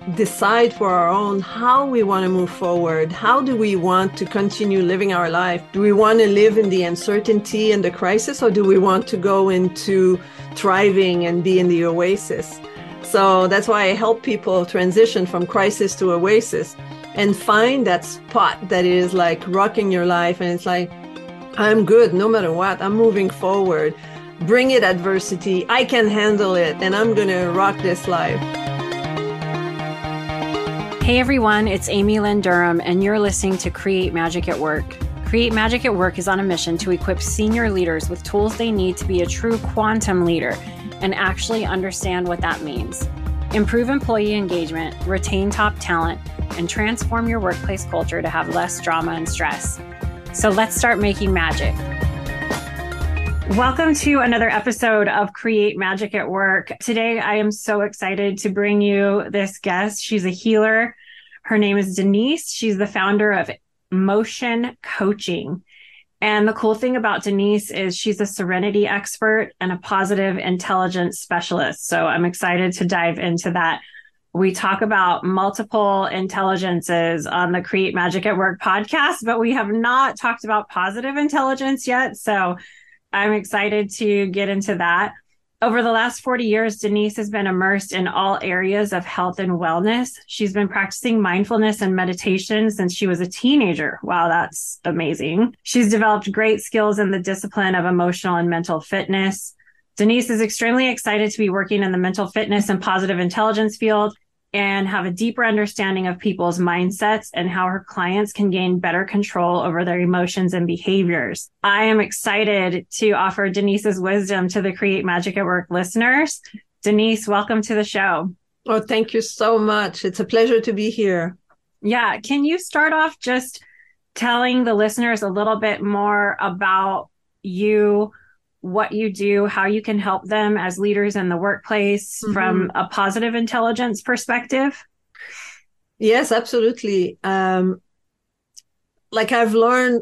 decide for our own how we want to move forward. How do we want to continue living our life? Do we want to live in the uncertainty and the crisis, or do we want to go into thriving and be in the oasis? So that's why I help people transition from crisis to oasis and find that spot that is like rocking your life. And it's like, I'm good no matter what. I'm moving forward. Bring it adversity. I can handle it. And I'm going to rock this life. Hey everyone, it's Amy Lynn Durham, and you're listening to Create Magic at Work. Create Magic at Work is on a mission to equip senior leaders with tools they need to be a true quantum leader and actually understand what that means. Improve employee engagement, retain top talent, and transform your workplace culture to have less drama and stress. So let's start making magic. Welcome to another episode of Create Magic at Work. Today, I am so excited to bring you this guest. She's a healer. Her name is Denise. She's the founder of Motion Coaching. And the cool thing about Denise is she's a serenity expert and a positive intelligence specialist. So I'm excited to dive into that. We talk about multiple intelligences on the Create Magic at Work podcast, but we have not talked about positive intelligence yet. So I'm excited to get into that. Over the last 40 years, Denise has been immersed in all areas of health and wellness. She's been practicing mindfulness and meditation since she was a teenager. Wow, that's amazing. She's developed great skills in the discipline of emotional and mental fitness. Denise is extremely excited to be working in the mental fitness and positive intelligence field and have a deeper understanding of people's mindsets and how her clients can gain better control over their emotions and behaviors. I am excited to offer Denise's wisdom to the Create Magic at Work listeners. Denise, welcome to the show. Oh, thank you so much. It's a pleasure to be here. Yeah. Can you start off just telling the listeners a little bit more about you, what you do, how you can help them as leaders in the workplace from a positive intelligence perspective? Yes, absolutely. I've learned,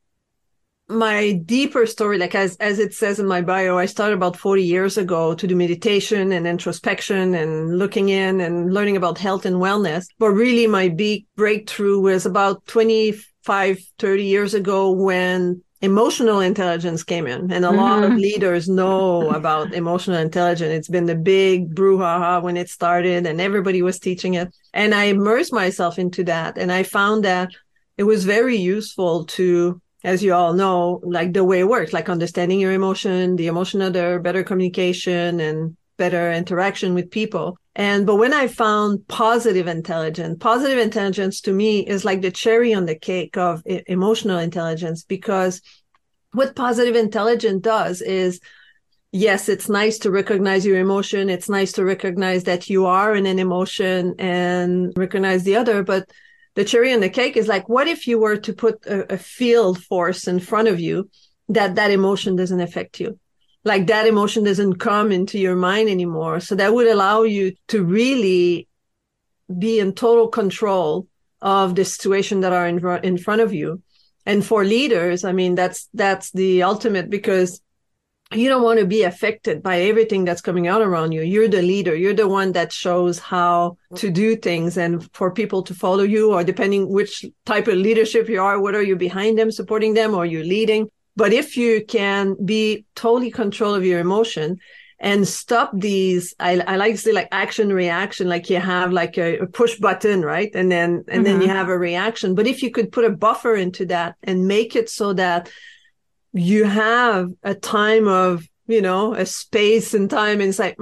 my deeper story, as it says in my bio, I started about 40 years ago to do meditation and introspection and looking in and learning about health and wellness. But really my big breakthrough was about 25, 30 years ago when emotional intelligence came in, and a lot of leaders know about emotional intelligence. It's been the big brouhaha when it started and everybody was teaching it. And I immersed myself into that. And I found that it was very useful to, as you all know, like the way it works, like understanding your emotion, the emotion other, better communication and better interaction with people. But when I found positive intelligence to me is like the cherry on the cake of emotional intelligence, because what positive intelligence does is, yes, it's nice to recognize your emotion. It's nice to recognize that you are in an emotion and recognize the other. But the cherry on the cake is like, what if you were to put a field force in front of you that emotion doesn't affect you? Like that emotion doesn't come into your mind anymore. So that would allow you to really be in total control of the situation that are in front of you. And for leaders, I mean, that's the ultimate, because you don't want to be affected by everything that's coming out around you. You're the leader. You're the one that shows how to do things and for people to follow you, or depending which type of leadership you are, whether you're behind them, supporting them, or you're leading. But if you can be totally control of your emotion and stop these, I like to say like action reaction, like you have like a push button, right? And then you have a reaction. But if you could put a buffer into that and make it so that you have a time of, a space and time, and it's like,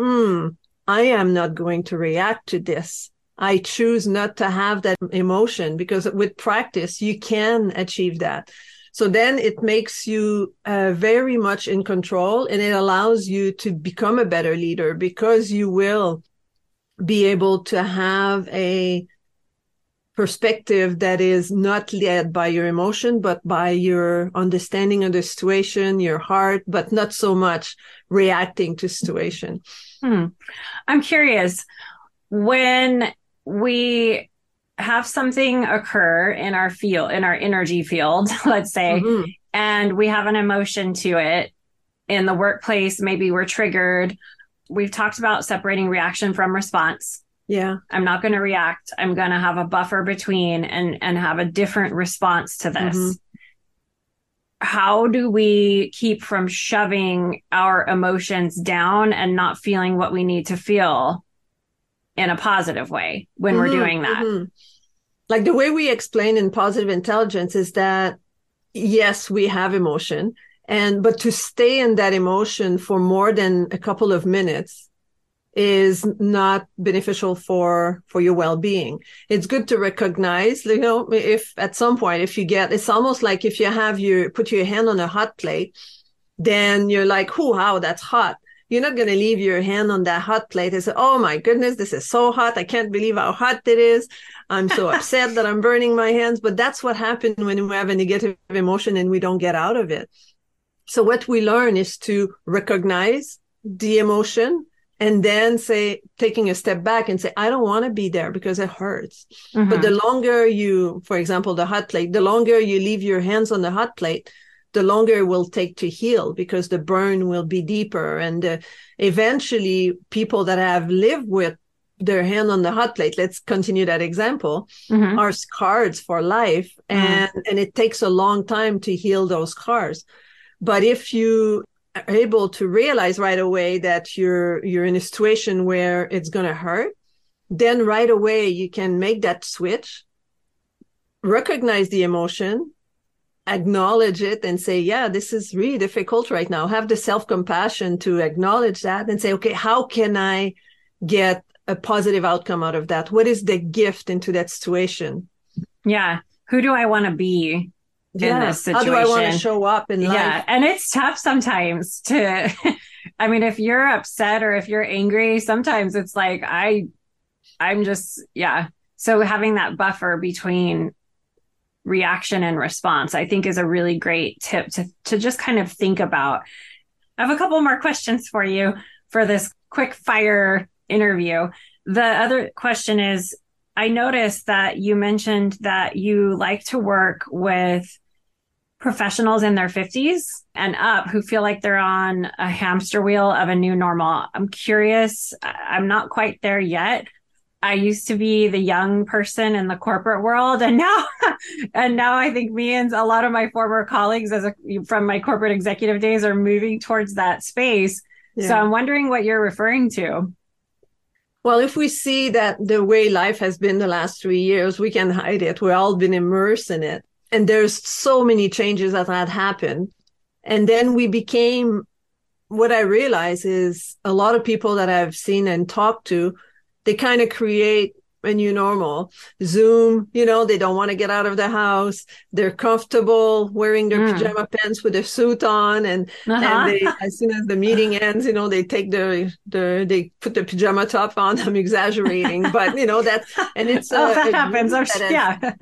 I am not going to react to this. I choose not to have that emotion, because with practice, you can achieve that. So then it makes you very much in control, and it allows you to become a better leader, because you will be able to have a perspective that is not led by your emotion, but by your understanding of the situation, your heart, but not so much reacting to situation. I'm curious, when we have something occur in our field, in our energy field, let's say, and we have an emotion to it in the workplace, maybe we're triggered. We've talked about separating reaction from response. Yeah. I'm not going to react. I'm going to have a buffer between and have a different response to this. Mm-hmm. How do we keep from shoving our emotions down and not feeling what we need to feel in a positive way when we're doing that? Mm-hmm. Like the way we explain in positive intelligence is that, yes, we have emotion, but to stay in that emotion for more than a couple of minutes is not beneficial for your well-being. It's good to recognize, if at some point, if you get, it's almost like if you put your hand on a hot plate, then you're like, oh, wow, that's hot. You're not going to leave your hand on that hot plate and say, oh my goodness, this is so hot. I can't believe how hot it is. I'm so upset that I'm burning my hands. But that's what happens when we have a negative emotion and we don't get out of it. So what we learn is to recognize the emotion and then taking a step back and say, I don't want to be there because it hurts. Mm-hmm. But the longer for example, the hot plate, the longer you leave your hands on the hot plate, the longer it will take to heal because the burn will be deeper. And eventually people that have lived with their hand on the hot plate, let's continue that example, mm-hmm. are scarred for life. Mm-hmm. And it takes a long time to heal those scars. But if you are able to realize right away that you're in a situation where it's going to hurt, then right away you can make that switch, recognize the emotion, acknowledge it and say, yeah, this is really difficult right now. Have the self-compassion to acknowledge that and say, okay, how can I get a positive outcome out of that? What is the gift into that situation? Yeah. Who do I want to be in this situation? How do I want to show up in life? Yeah. And it's tough sometimes to, I mean, if you're upset or if you're angry, sometimes it's like, I'm just, yeah. So having that buffer between reaction and response, I think is a really great tip to just kind of think about. I have a couple more questions for you for this quick fire interview. The other question is, I noticed that you mentioned that you like to work with professionals in their 50s and up who feel like they're on a hamster wheel of a new normal. I'm curious. I'm not quite there yet. I used to be the young person in the corporate world. And now I think me and a lot of my former colleagues from my corporate executive days are moving towards that space. Yeah. So I'm wondering what you're referring to. Well, if we see that the way life has been the last 3 years, we can hide it. We've all been immersed in it. And there's so many changes that had happened. And then what I realize is a lot of people that I've seen and talked to, they kind of create a new normal. Zoom, they don't want to get out of the house. They're comfortable wearing their pajama pants with a suit on. And they, as soon as the meeting ends, they take they put the pajama top on. I'm exaggerating, but and it's, that happens. Yeah.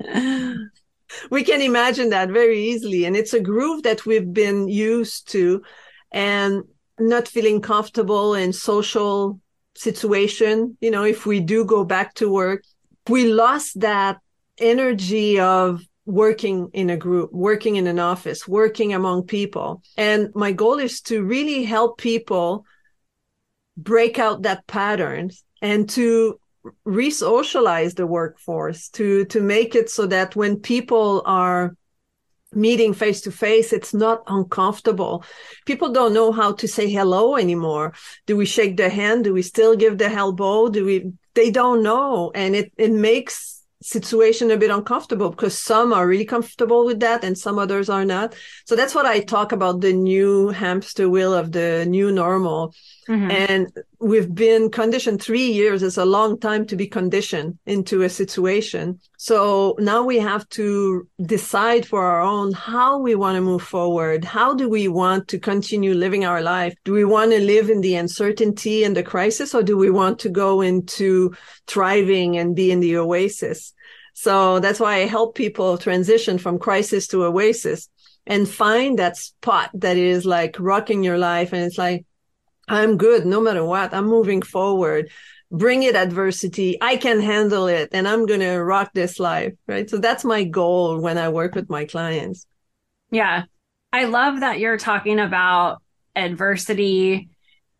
We can imagine that very easily. And it's a groove that we've been used to and not feeling comfortable in social situation. If we do go back to work, we lost that energy of working in a group, working in an office, working among people. And my goal is to really help people break out that pattern and to re-socialize the workforce, to make it so that when people are meeting face to face, it's not uncomfortable. People don't know how to say hello anymore. Do we shake the hand? Do we still give the elbow? They don't know. And it makes situation a bit uncomfortable because some are really comfortable with that and some others are not. So that's what I talk about, the new hamster wheel of the new normal. Mm-hmm. And we've been conditioned. 3 years is a long time to be conditioned into a situation. So now we have to decide for our own how we want to move forward. How do we want to continue living our life? Do we want to live in the uncertainty and the crisis, or do we want to go into thriving and be in the oasis? So that's why I help people transition from crisis to oasis and find that spot that is like rocking your life. And it's like, I'm good no matter what. I'm moving forward. Bring it adversity. I can handle it and I'm going to rock this life, right? So that's my goal when I work with my clients. Yeah. I love that you're talking about adversity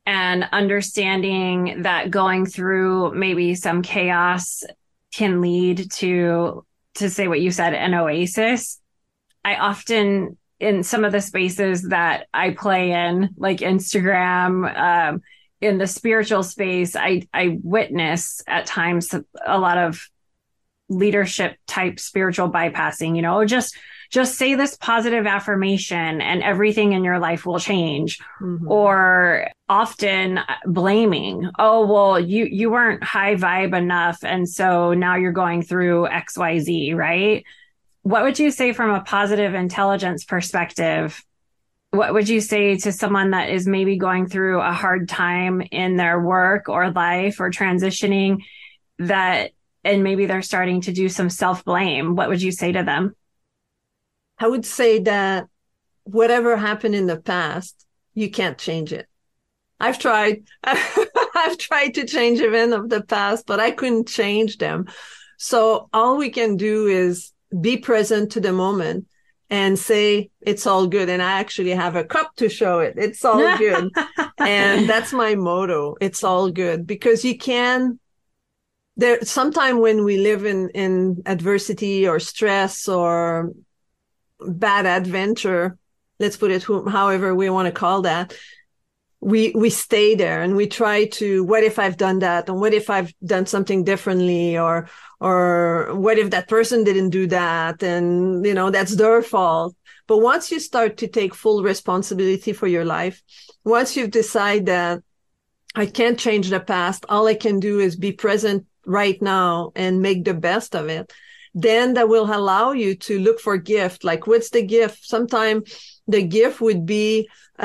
and understanding that going through maybe some chaos can lead to say what you said, an oasis. I often, in some of the spaces that I play in, like Instagram, in the spiritual space, I witness at times a lot of leadership type spiritual bypassing, just say this positive affirmation and everything in your life will change. Mm-hmm. Or often blaming, oh, well, you weren't high vibe enough. And so now you're going through XYZ, right? What would you say from a positive intelligence perspective? What would you say to someone that is maybe going through a hard time in their work or life or transitioning and maybe they're starting to do some self-blame? What would you say to them? I would say that whatever happened in the past, you can't change it. I've tried. I've tried to change events of the past, but I couldn't change them. So all we can do is be present to the moment and say, it's all good. And I actually have a cup to show it. It's all good. And that's my motto. It's all good, because you can. Sometime when we live in adversity or stress or bad adventure, let's put it however we want to call that, we stay there and we try to, what if I've done that? And what if I've done something differently? Or what if that person didn't do that? And, that's their fault. But once you start to take full responsibility for your life, once you've decided that I can't change the past, all I can do is be present right now and make the best of it, then that will allow you to look for gift. Like, what's the gift? Sometimes the gift would be,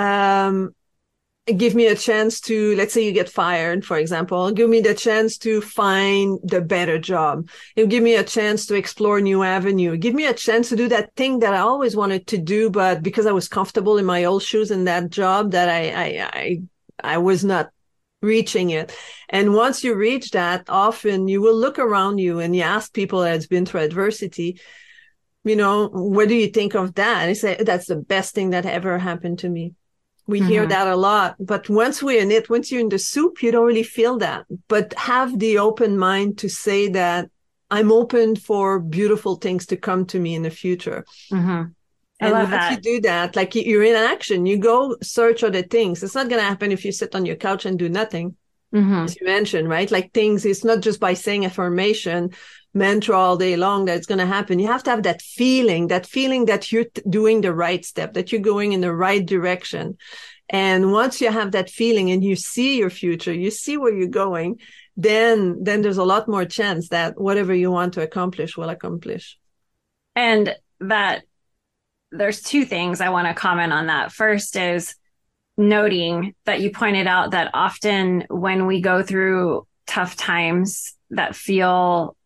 give me a chance to, let's say you get fired, for example, give me the chance to find the better job. It'll give me a chance to explore new avenue. Give me a chance to do that thing that I always wanted to do, but because I was comfortable in my old shoes in that job, that I was not reaching it. And once you reach that, often you will look around you and you ask people that's been through adversity, what do you think of that? And they say, that's the best thing that ever happened to me. We hear that a lot, but once we're in it, once you're in the soup, you don't really feel that. But have the open mind to say that I'm open for beautiful things to come to me in the future. Mm-hmm. I love that. Once you do that, like you're in action, you go search other things. It's not going to happen if you sit on your couch and do nothing. Mm-hmm. As you mentioned, right? Like things, it's not just by saying affirmation, mantra all day long that it's going to happen. You have to have that feeling that you're doing the right step, that you're going in the right direction. And once you have that feeling and you see your future, you see where you're going, then there's a lot more chance that whatever you want to accomplish will accomplish. And that there's two things I want to comment on that. First is noting that you pointed out that often when we go through tough times that feel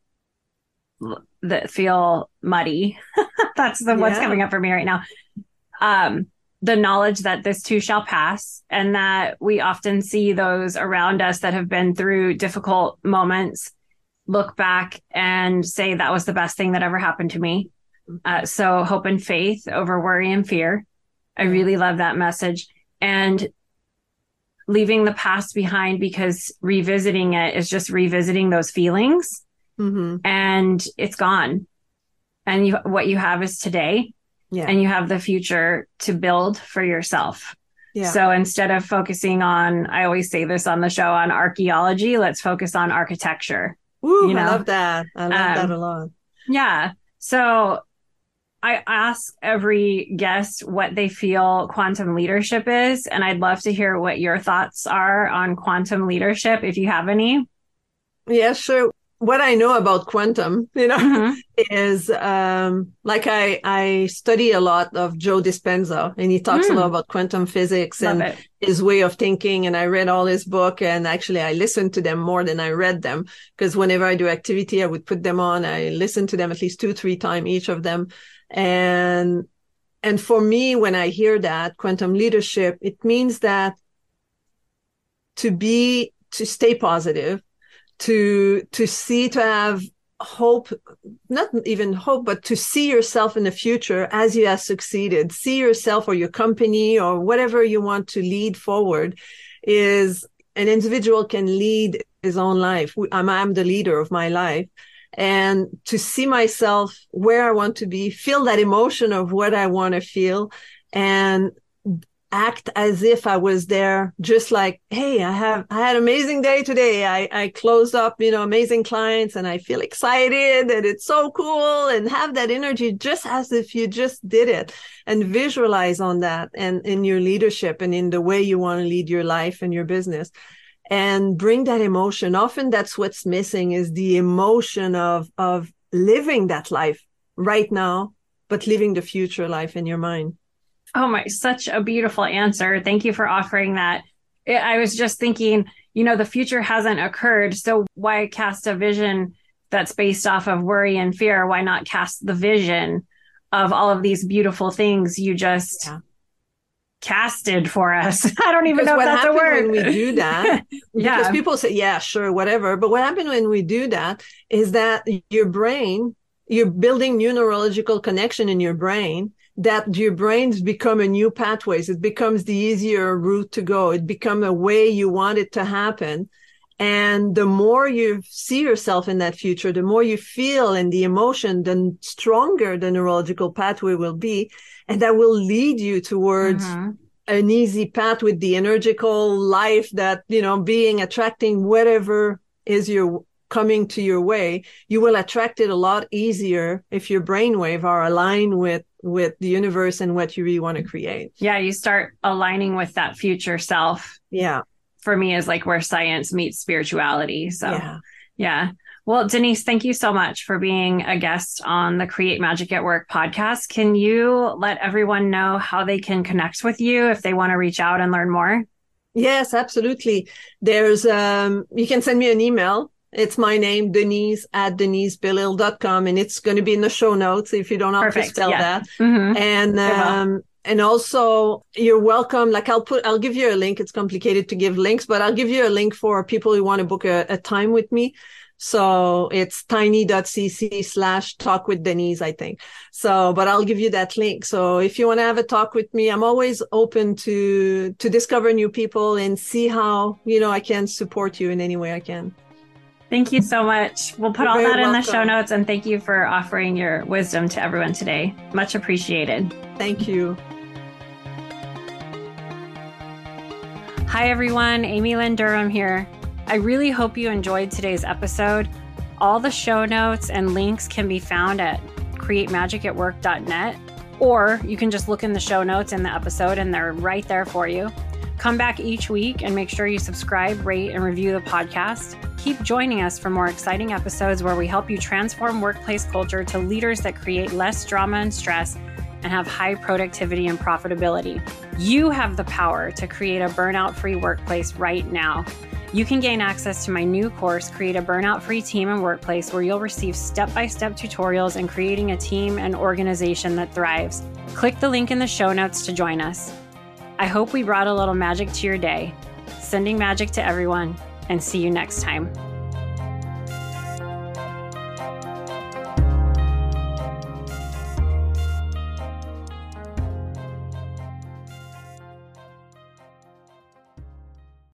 muddy, that's what's coming up for me right now. The knowledge that this too shall pass, and that we often see those around us that have been through difficult moments look back and say that was the best thing that ever happened to me. So hope and faith over worry and fear. I really love that message. And leaving the past behind, because revisiting it is just revisiting those feelings, and it's gone. And what you have is today, and you have the future to build for yourself. Yeah. So instead of focusing on, I always say this on the show, on archaeology, let's focus on architecture. Ooh, I love that. I love that a lot. Yeah. So I ask every guest what they feel quantum leadership is, and I'd love to hear what your thoughts are on quantum leadership, if you have any. Yeah, sure. What I know about quantum, is like I study a lot of Joe Dispenza, and he talks a lot about quantum physics and his way of thinking. And I read all his book, and actually I listened to them more than I read them, because whenever I do activity, I would put them on. I listen to them at least 2-3 times, each of them. And for me, when I hear that quantum leadership, it means that to stay positive, to have hope, not even hope, but to see yourself in the future as you have succeeded, see yourself or your company or whatever you want to lead forward is an individual can lead his own life. I'm the leader of my life. And to see myself where I want to be, feel that emotion of what I want to feel, and act as if I was there, just like, hey, I had an amazing day today. I closed up, amazing clients, and I feel excited and it's so cool, and have that energy just as if you just did it, and visualize on that and in your leadership and in the way you want to lead your life and your business, and bring that emotion. Often that's what's missing, is the emotion of living that life right now, but living the future life in your mind. Oh my, such a beautiful answer. Thank you for offering that. I was just thinking, the future hasn't occurred. So why cast a vision that's based off of worry and fear? Why not cast the vision of all of these beautiful things you just casted for us? I don't even know if that's a word. When we do that, because people say, yeah, sure, whatever. But what happens when we do that is that your brain, you're building new neurological connection in your brain, that your brains become a new pathways. It becomes the easier route to go. It becomes a way you want it to happen. And the more you see yourself in that future, the more you feel and the emotion, the stronger the neurological pathway will be. And that will lead you towards an easy path with the energical life that, attracting whatever is coming to your way. You will attract it a lot easier if your brainwave are aligned with the universe and what you really want to create. Yeah, you start aligning with that future self. Yeah. For me is like where science meets spirituality. So yeah. Well, Denise, thank you so much for being a guest on the Create Magic at Work podcast. Can you let everyone know how they can connect with you if they want to reach out and learn more? Yes, absolutely. There's, you can send me an email. It's my name, Denise at denisebilil.com, and it's going to be in the show notes if you don't know how to spell that. And also you're welcome. Like I'll give you a link. It's complicated to give links, but I'll give you a link for people who want to book a time with me. So it's tiny.cc/talk with Denise, I think. So, but I'll give you that link. So if you want to have a talk with me, I'm always open to discover new people and see how, I can support you in any way I can. Thank you so much. We'll put all that in the show notes, and thank you for offering your wisdom to everyone today. Much appreciated. Thank you. Hi, everyone. Amy Lynn Durham here. I really hope you enjoyed today's episode. All the show notes and links can be found at createmagicatwork.net, or you can just look in the show notes in the episode and they're right there for you. Come back each week and make sure you subscribe, rate, and review the podcast. Keep joining us for more exciting episodes where we help you transform workplace culture to leaders that create less drama and stress and have high productivity and profitability. You have the power to create a burnout-free workplace right now. You can gain access to my new course, Create a Burnout-Free Team and Workplace, where you'll receive step-by-step tutorials in creating a team and organization that thrives. Click the link in the show notes to join us. I hope we brought a little magic to your day. Sending magic to everyone, and see you next time.